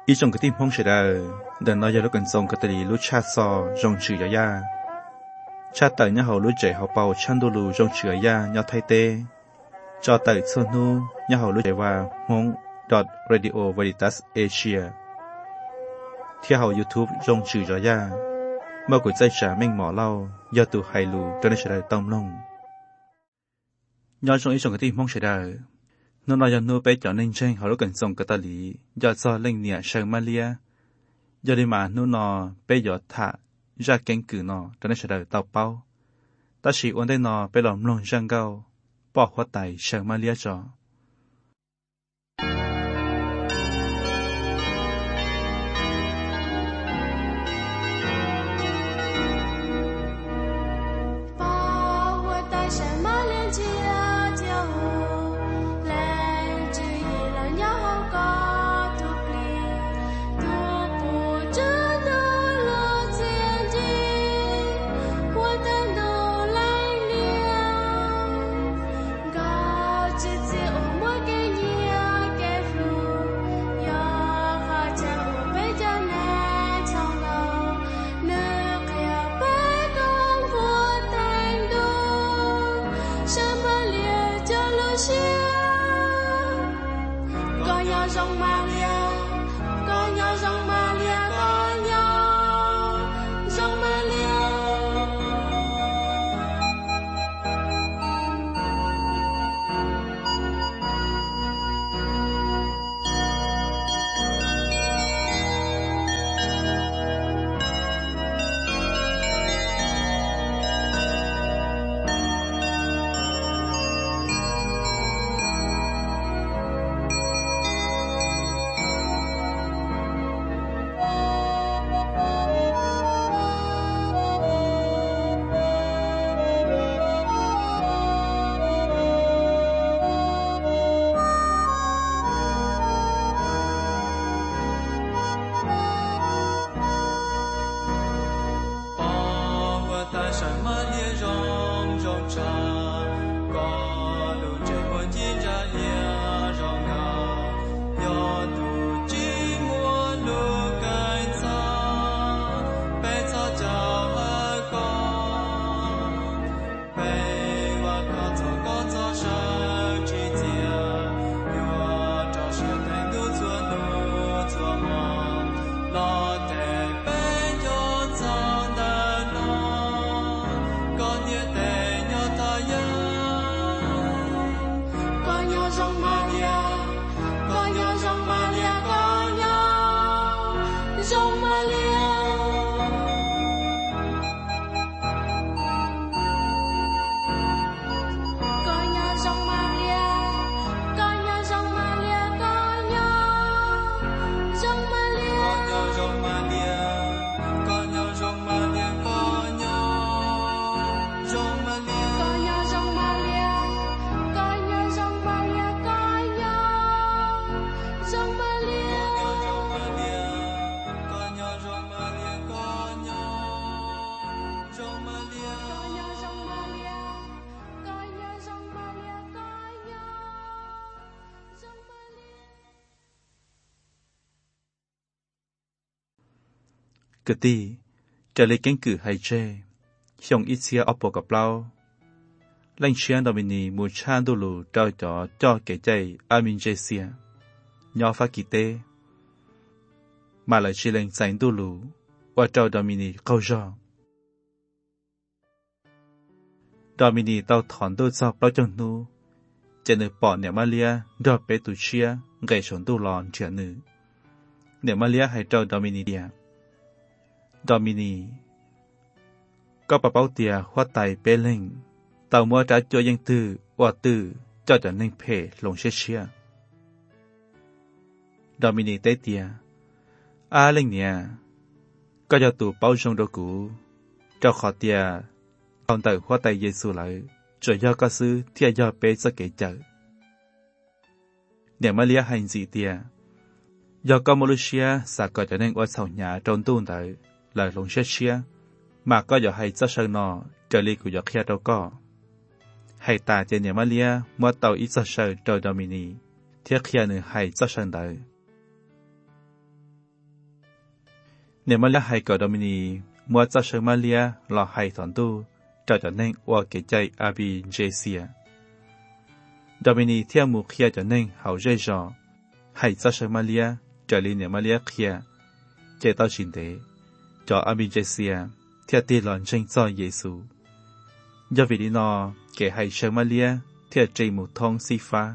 อีจงกติมองเฉดเดินน้อยยาลุกันทรงกตลีลุชาซอจงชื่อยาชาติเนี่ยเขาลุใจเขาเป่าชันดูลูจงชื่อยายอไทยเตจอติส่วนนู้เนี่ยเขาลุใจว่าฮง .radio veritas asia ที่เขา YouTube จงชื่อยาเมื่อกุใจฉาเม่งหมอเล่ายอตูไฮลูจนได้เฉดต้มลงยอจงอีจงกติมองเฉดนนอยนูไปจอนิ่งเช่งเขาลุกันทรงกตลียอดซอเล่งเนี่ยเชิงมาเลียยอดิมานูนอไปยอดถะยาเก่งกือนอจนได้เฉดเต่าเป้าตาชีอ้วนได้นอไปหลอมลงจังเก้าปอกหัวไตเชิงมาเลียจอกตีจะเลยเก่งกือไฮเจช่องอิเซียออปโปกับเราเล่นเชียนดอมินีมูชานดูลูเจ้าจ่อเก๋ใจอามินเจเซียยอฟากิเตมาเลยชิเลงใจดูลูว่าเจ้าดอมินีเขาจ่อดอมินีเต้าถอนดูซอกเราจงนูจะเนื้อปอเนี่ยมาเลียดอเปตุเชียไก่ชนดูหลอนเฉียนือเนี่ยมาเลียให้เจ้าดอมินีเดียดอมินีก็ปะเป้าเตียหัวไตเปเล่งเต่ามัวจะจ่อยังตื้อว่าตื้อเจ้าจะเน่งเพลงเชี่ยดอมินีเตเตียอาเล่งเนี่ยก็จะตู่เป้าชงดกูเจ้าขอเตียตอนเต่าหัวไตเยซูเลยจ่อยอก็ซื้อเทียยอเปสเกจเนี่ยมาเลียหันสีเตียยอก็มลุเชียสักก็จะเน่งว่าเสาหยาจนตู้เต๋อlại lồng chết chia mà có giờ hay rất sân nọ trở đi của giờ kia đâu có hay ta trên nhà Malia mua tàu ít rất sân trời Domini thiết kia nữa hay rất sân đời ดอมินีเตเตียอาเล่งเนี่ยก็จะตู่เป้าชงดกูเจ้าขอเตียตอนเต่าหัวไตเยซูเลยจ่อยอก็ซื้อเทียยอเปสเกจเนี่ยมาเลียหันสีเตียยอก็มลุเชียสักก็จะเน่งว่าเสาหยาจนตู้เต๋อไหลลงเชี่ยเชี่ยมาก็อย่าให้เจ้าเชิงนอจะลีกูอยากเฮียเจ้าก็ให้ตาเจเนียมาเลียมัวเต่าอีเจ้าเชิงโดย ดอมินี nếu mà là hai cậu Domini mua cho sơ Malia là hai thằng tu cho nên qua cái chạy Abi Jesia Domini theo mục kia cho nên hậu dễ dò hai cho sơ Malia trở lên nếu Malia kia chạy tao xin thế cho Abi Jesia theo tiền lòn tranh cho Giêsu do vì lý nó kể hai sơ Malia theo chạy một thong si pha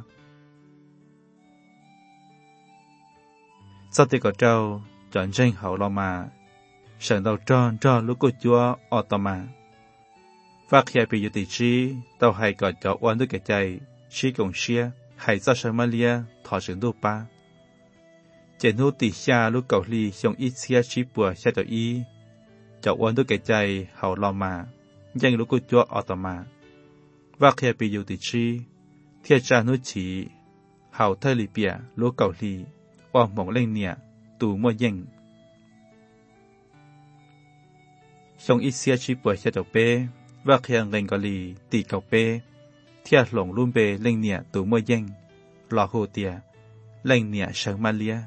sau khi có trâu chọn tranh hậu lo mà sẵn đầu cho lúc cô chúa ở tòa mà và khi bị dự tỷ trí tàu hay có cho oan đức cái chạy trí cộng xia hay ra Somalia thọ sự đô ba chế nô tỷ xa lúc cầu ly xong ít xia trí bùa xa cho ý cho oan đức cái chạy hậu lo mà danh lúc cô chúa ở tòa mà và khi bị dự tỷ trí thiên cha nô chỉ hậu thay lì bìa lúc cầu ly oan mong lên nhẹ tù mua danh xong ít xia trí bùa xa cho bê và khi anh lên có lì tỷ cầu bê thiệt lồng luôn bê lên nhẹ tù mua danh lò hồ tìa lên nhẹ sớm Malia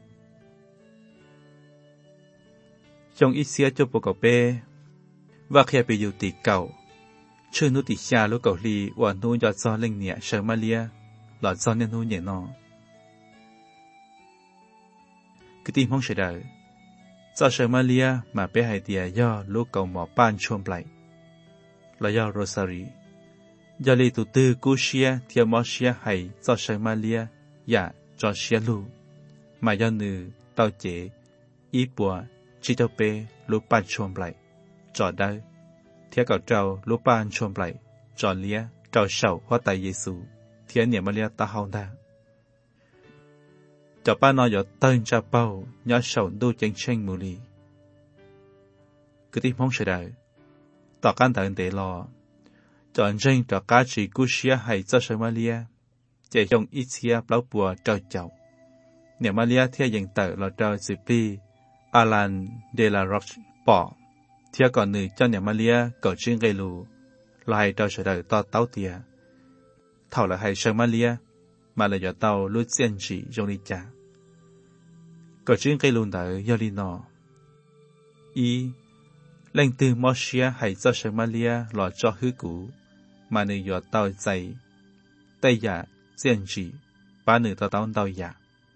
xong ít xia cho bộ cầu bê và khi bị dù tỷ cầu chưa nút tỷ xa lúc cầu lì và nô do lên nhẹ sớm Malia là do nên nô nhẹ nó cái tim không sẽ đợi do sớm Malia mà bé hai tìa do lúc cầu mỏ ban chôm lại là do Rosary do lý tụ tư cú xia theo mỏ xia hay do sớm Malia và cho xia lu mà do nữ tao chế ý bùa chỉ cho bé lúc ban chôm lại cho đây theo cầu trâu lúc ban chôm lại cho lia trâu sầu hóa tại Giêsu theo niệm Malia ta hậu đa cho ba nói ở tên cha bao nhớ sầu đu chân tranh mù lì cứ tiếp mong sẽ đợi tỏ căn tận để lo chọn tranh cho cá chỉ cú xia hay cho Somalia để dùng ít xia bao bùa trâu chậu niệm Malia theo dành tờ là trâu Zipi Alan de la Roche bỏ theo còn nữ cho niệm Malia cầu chuyên gây lù là hay trâu sẽ đợi to táo tìa thảo là hay Somalia mà là do tàu lúc xiên chỉ trong đi trả có chuyện cây luôn đợi do đi nọ y lên từ Moshia hay cho Somalia là cho hư cũ mà nữ do tàu dày tây giả xiên chỉ ba nữ tàu tàu giả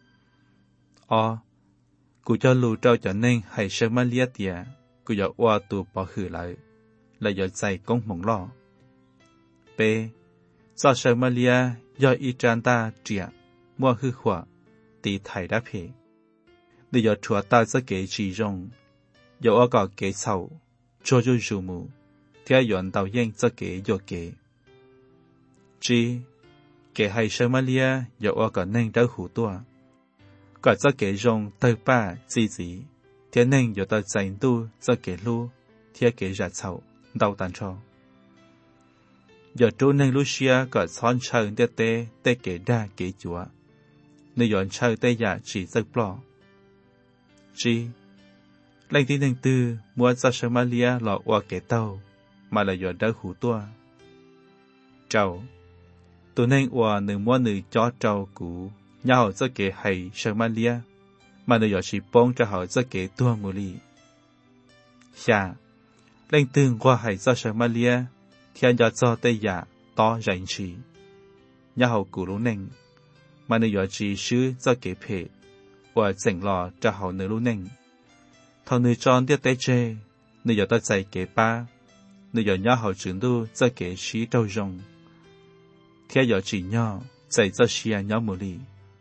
cụ cho lù trâu cho nên hay Somalia tìa cụ do qua tù bỏ hư lại là do dày công mộng lo b do Somalia do Itranta trẻ mua hư khỏa tỷ thải đáp hệ để do chúa ta sẽ kế chỉ rong do ở có kế sầu cho dù mù theo dọn tàu yên sẽ kế do kế chỉ kế hay Somalia do ở có nên đỡ hủ tua có sẽ kế rong tơ ba gì theo nên do tàu dành tu sẽ kế lu theo kế ra sầu đau tàn cho giờ trú nên Lucia có son chơi tê kể đa kể chúa nơi dọn chơi tê giả chỉ giấc bỏ chi lãnh tín hình tư mua ra Somalia lọ qua kể tàu mà là dọn đỡ hủ tua trâu tụi nên qua nữ mua nữ cho trâu cũ nhau rất kể hay Somalia mà nơi dọn chỉ bông cho họ rất kể tua mù lì xa lãnh tư qua hay ra Somalia thiên gia cho tây giả to rảnh chỉ nhà hậu cũ lũ nền mà nữ dọa chỉ sư cho kế phê và dành lò cho hậu nữ lũ nền thằng nữ tròn tiết tế chê nữ dọa ta dạy kế ba nữ dọa nhà hậu trưởng đu cho kế sĩ trâu rồng thiên dọa chỉ nhỏ dạy cho xìa nhỏ mù lì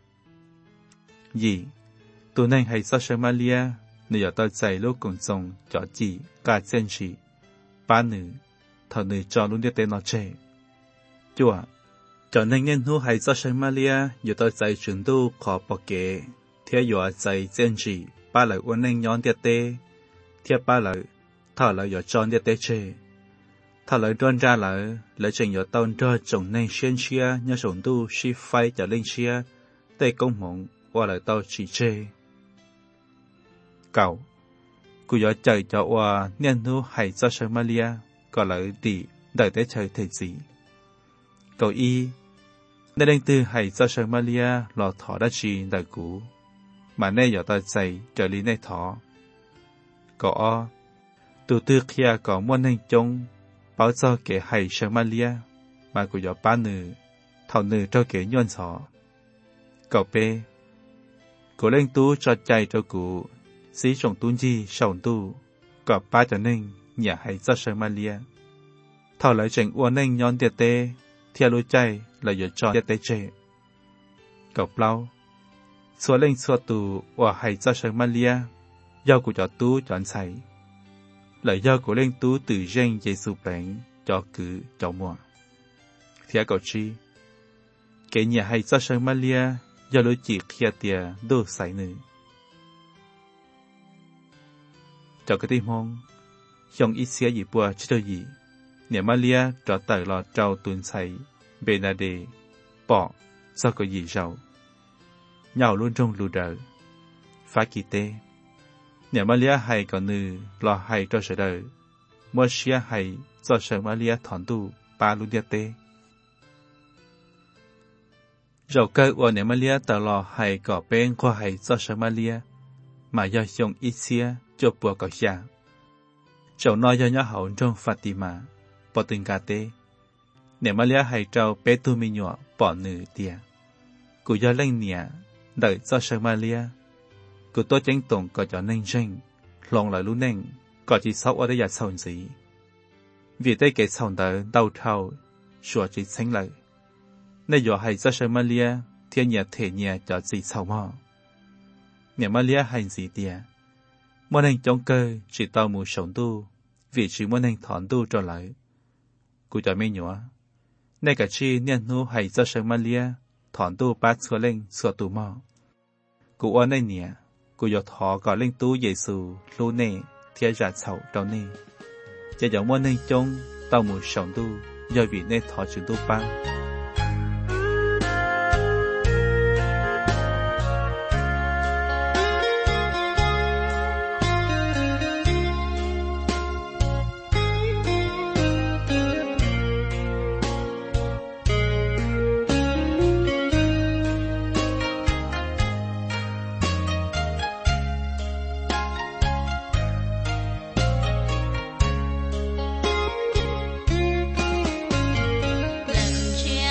gì tụi nền hay cho Somalia nữ dọa ta dạy lúc cùng rồng cho chỉ cả chân chỉ ba nữ thầu nữ cho luôn tên nó trẻ chúa cho nên nhân hữu hay cho Somalia dù tôi dạy trường tu khó bỏ kế theo dõi dạy chân chỉ ba lời uốn nên nhón tiệt tê theo ba lời thảo lời dõi tròn tiệt tê chê thảo lời đoan ra lời trình dõi tàu cho chồng nên xuyên chia nhớ sống tu si phai cho linh chia tê công mộng qua lời tàu chỉ chê cầu cụ dõi chạy cho qua nhân hữu hay cho Somalia có lợi tỷ đợi tới chơi thể gì cậu y nơi đánh tư hay cho Somalia lò thọ đã chi đời cũ mà nay giờ ta dạy trở lý này thọ có từ từ kia có muốn hình chung bảo cho kẻ hay sang Malia mà của gió ba nữ thảo nữ cho kẻ nhon sọ cậu bê cô lên tú cho chạy cho cụ sĩ trong tuôn gì sầu tu có ba cho nên nhà hay cho sang Malia thảo lại trình uốn nên nhon tiệt tê theo lối chạy là giờ cho tiệt tê chế cậu bao xóa lên xóa tù và hay cho sang Malia do của cho tú chọn sai lời do của lên tú từ gen Giêsu bệnh cho cử cho mùa theo cậu chi cái nhà hay cho sang Malia do lối chỉ kia tia đô sai nữ cho cái tim hông trong ít xía gì bùa chứ gì nhà Malia cho tới lò trâu tuần sai Benade bỏ do có gì giàu nhau luôn trong lù đời phá kỳ tê nhà Malia hay còn nữ lo hay cho sở đời mua xía hay do sở Malia thọn tu ba luôn địa tê dầu cơ của nhà Malia tờ lo hay có bên qua hay do sở Malia mà do dùng ít xía cho bùa có xa dầu nói do nhỏ hậu trong Fatima bỏ tình cả tê nhà Malia hay trao bé tu mi nhỏ bỏ nữ tia cụ do lên nhà đợi do sở Malia cụ tôi tranh tổng có cho nên tranh lòng lại luôn nên có chỉ sáu ở đây là sao gì vì đây cái sao đó đau thâu sửa chỉ sinh lại nên giờ hay do sở Malia thiên nhà thể nhà cho gì sao mà nhà Malia hay gì tia muốn hành trong cơ chỉ tao mù sống tu vì chỉ muốn hành thọn tu trở lại cụ cho mấy nhỏ nay cả chi niên nu hay do sở Malia thọn tu bắt sửa lên sửa tu mà cụ ở đây nè cụ giờ thọ gọi lên tu Giêsu lô nè thiên giả sầu đâu nè chỉ giống muốn hành trong tao mù sống tu do vì nên thọ chữ tu ba chia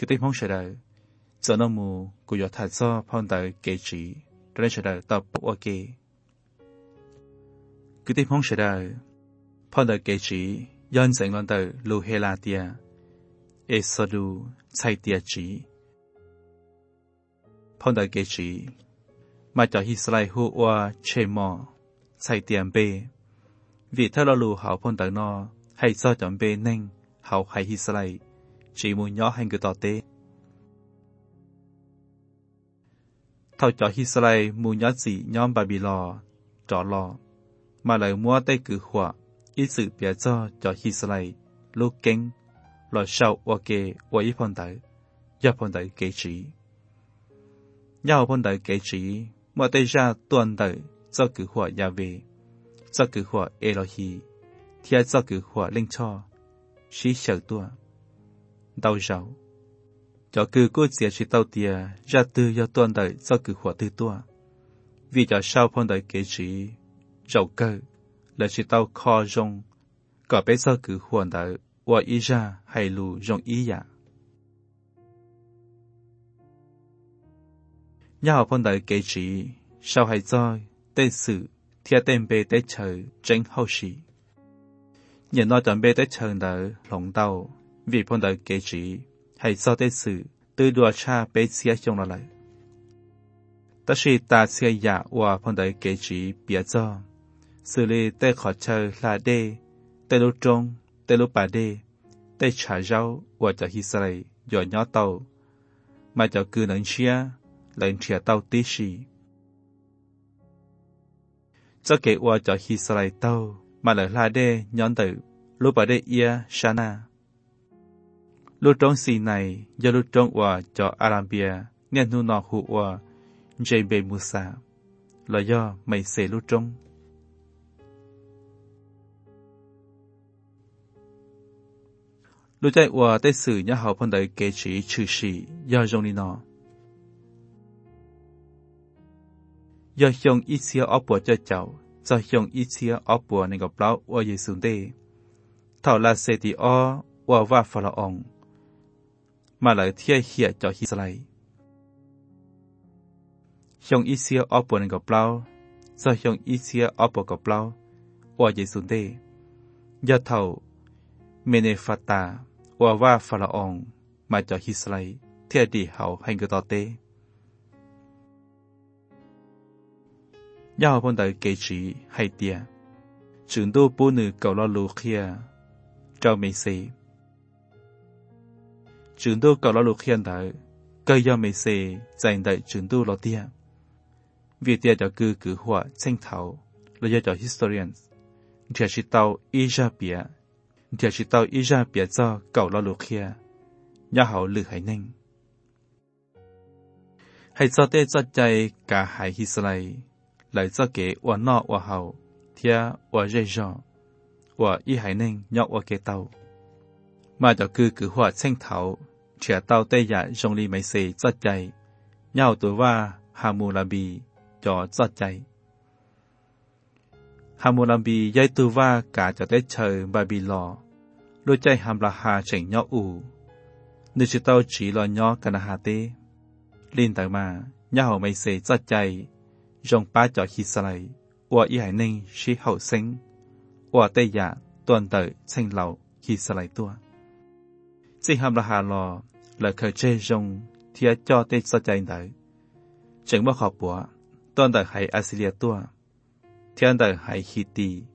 cái tiếng phong sẽ đời giờ nó mù của giọt thạch so phong tới kế chỉ rồi sẽ đời tập ok cái tiếng phong sẽ đời phong tới kế chỉ dân sinh lên tới lu helatia esodu chạy tia chỉ phong tới kế chỉ mà cho Israel hùa qua chế mò chạy tiền bê vì theo lo lù họ phong tới nó hay do chọn bê nên họ hay Israel chỉ muốn nhỏ hành cái tỏ tế thao cho Israel muốn nhỏ gì nhóm Babylon trọ lò mà lại mua tay cử họa ít sự bịa cho Israel lúc kinh lo sau ok với phong tới do phong tới kế trí nhau phong tới kế trí mà tay ra tuần tới do cử họa Yahweh do cử họa Elohi thì do cử họa linh cho sĩ sợ tua đau rau cho cử cô sẽ chỉ tàu tia ra từ do tuần tới do cử họa từ tua vì cho sau phong tới kế trí rau cơ là chỉ tàu kho rong có bé do cử họa tới và ý ra hay lù rong ý ya nhau phong tới kế trí sau hay do tên sự theo tên bê tế trời tránh hậu sĩ nhận nói chọn bê tế trời đỡ lòng đau vì phong tới kế trí hay do tế sự từ đùa cha bê xia trong là lại tất sĩ ta xia ya và phong tới kế trí bịa do xử lý tế khó chơi là đê tế lúc trông tế lúc bà đê tế trả rau và cho Israel dò nhỏ tàu mà cho cư nâng chia lên chia tàu tí xì cho kể qua cho Israel tàu mà lại là đê nhón tử lúc bà đê ia shana lúc trông xì này do lúc trông qua cho Arabia nên nu nọ hụ qua J.B. Musa là do mày xế lúc trông lúc chạy qua tế sử nhà hậu phong đời kế trí trừ sĩ do dòng đi nọ do dòng ít xia ốp bùa cho cháu do dòng ít xia ốp bùa nên gặp lão ở dưới xuống đê thảo là xe thì ó và phá là ông mà lại thiê hiện cho Israel dòng ít xia ốp bùa nên gặp lão do dòng ít xia ốp bùa gặp lão ở dưới xuống đê do thảo Menefata và phá là ông mà cho Israel thiê đi hậu hành cái tỏ tế nhau phong tới kế trí hay tia trường đô bố nữ cầu lo lù kia trao mê xê trường đô cầu lo lù kia tới cây do mê xê dành đợi trường đô lo tia vì tia cho cử họa tranh thảo là do cho historians thì chỉ tàu Isa bịa do cầu lo lù kia nhau hậu lử hải ninh hay do tê do chạy cả hải Israel lại do kế và nọ và hậu thia và dây dò và y hải ninh nhọc và kế tàu mà cho cử họa tranh thảo trẻ tàu tây giả dòng ly mấy xế do chạy nhau tuổi và Hammurabi cho do chạy Hammurabi dây tu va cả cho tới trời Babylon lôi chạy hàm là hà chỉnh nhỏ ủ nếu chỉ tao chỉ lo nhỏ cả hà tê linh tại mà nhau mấy xế do chạy dòng ba cho Israel và y hải ninh sĩ hậu sinh và tây giả toàn tự tranh lầu Israel tua chỉ hàm là hà lò là khởi chế dòng thia cho tây do chạy tới chẳng bao học bùa toàn tự hải Assyria tua thiên tử hải Hitti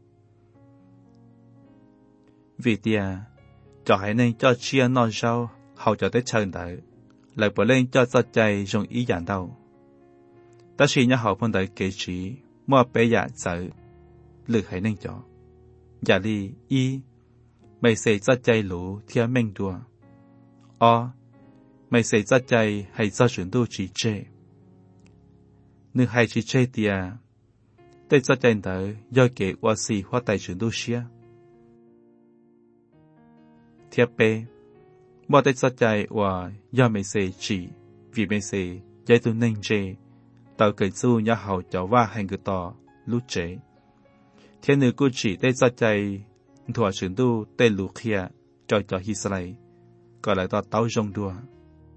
vì tia cho hải ninh cho chia non rau hậu cho tới trời tử lại bỏ lên cho chạy dùng ý giản đâu ta chỉ nhà hậu phong tới kế trí mua bé giả sợ lực hải ninh cho giả đi y mày sẽ chạy lũ thiên minh đùa mày sẽ chạy hay do chuyển tu chỉ chê nữ hay chỉ chê tia tây do chạy tới do kế qua xì hoa tài chuyển tu xia thiệp bê mua tây do chạy và do mày sẽ chỉ vì mày sẽ dạy tu ninh chê tàu cởi du nhà hậu cháu va hành cái tỏ lúc chế thiên nữ cô chỉ tây do chạy thua chuyển tu tây lục kia cho Israel gọi lại tỏ tàu rong đua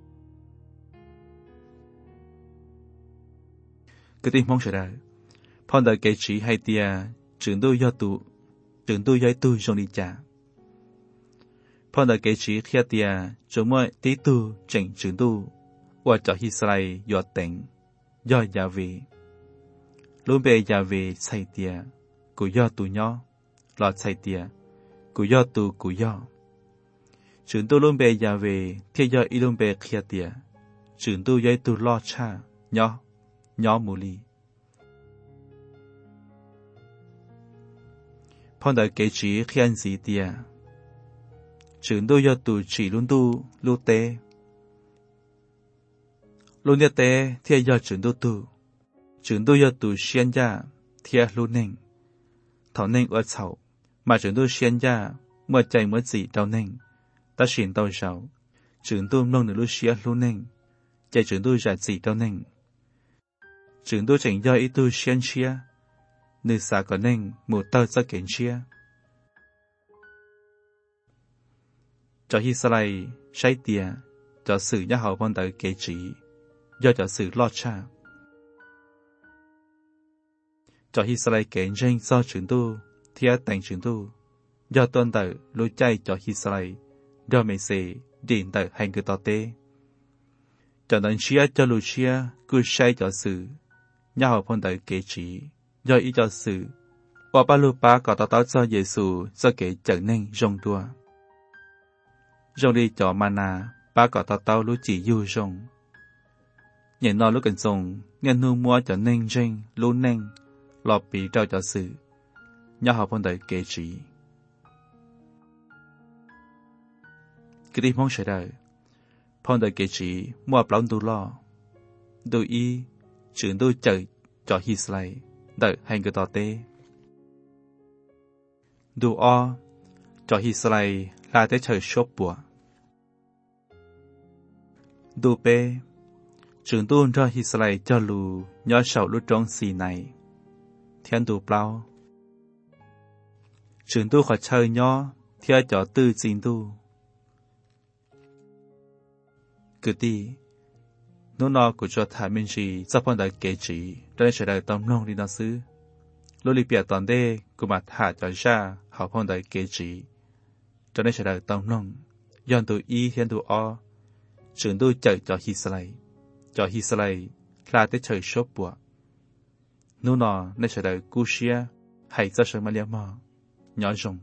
cái tiếng mong sẽ đời phong đời kế trí hay tia trường tu do tu trong đi trả phong đời kế trí khi tia chúng mới tí tu chỉnh trường tu và cho Israel do tỉnh do gia vị luôn bề gia vị xây tia của do tu nhỏ lọt xây tia của do tu của do trường tu luôn bề gia vị thiết do y luôn bề khi tia trường tu do tu lo cha nhỏ mù li phong đời kế trí khi anh gì tia trường tu do tu chỉ luôn tu lưu tế luôn nhớ tế thiết do trường tu do tu xuyên gia thiết luôn neng thảo neng ở sầu mà trường tu xuyên gia mới chạy mới gì đau neng ta xuyên đau sầu trường tu nông được lưu xuyên luôn neng chạy trường tu giải gì đau neng trường tu chỉnh do ý tu xuyên chia nơi xa có neng một tơ ra kiến chia cho Israel sai tia cho sự nhã hậu phong đời kế trí do cho sự lo cha cho Israel kén danh do trường tu thiết thành trường tu do tuân tử lối chay cho Israel do mấy sĩ điện tử hành cứ tỏ tế cho nên chia cho lối chia cứ sai cho sự nhã hậu phong đời kế trí do ý cho sự và ba lô ba có tỏ cho Giêsu do kế trở nên rong đua rong đi cho mana ba có tỏ lối chỉ du rong nhận nó lúc cần dùng nghe nu mua cho nên rinh luôn nên lọp bị trao cho sự nhã hậu phong đời kế trí cái đi mong sẽ đời phong đời kế trí mua plong tu lo đôi y trường đôi trời cho Israel đợi hành cái tỏ tế đủ o cho Israel là tới trời sốt bùa đủ bê trường tu cho Israel cho lù nhỏ sầu lúc trong xì này thiên đủ bao trường tu khỏi chơi nhỏ theo cho tư chính tu cứ đi nó của cho thả mình gì sắp phong đời kế trí để sẽ đời tâm nông đi nó xứ lúc đi bịa toàn đê của mặt thả cho ra học phong đời kế trí cho nên sẽ đời tâm nông dọn từ y thiên từ o trường tu chạy cho Israel là tới trời sốt bùa nó nên sẽ đời cú xia hay cho sự mà liam mò nhỏ rồng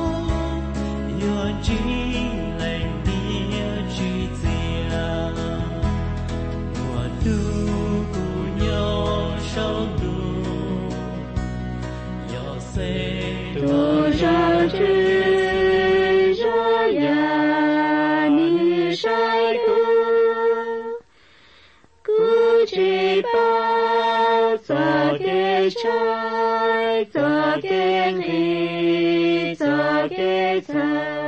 chỉ lành nia chỉ sai cu chỉ bao giờ kê trái giờ kê nghi giờ kê trái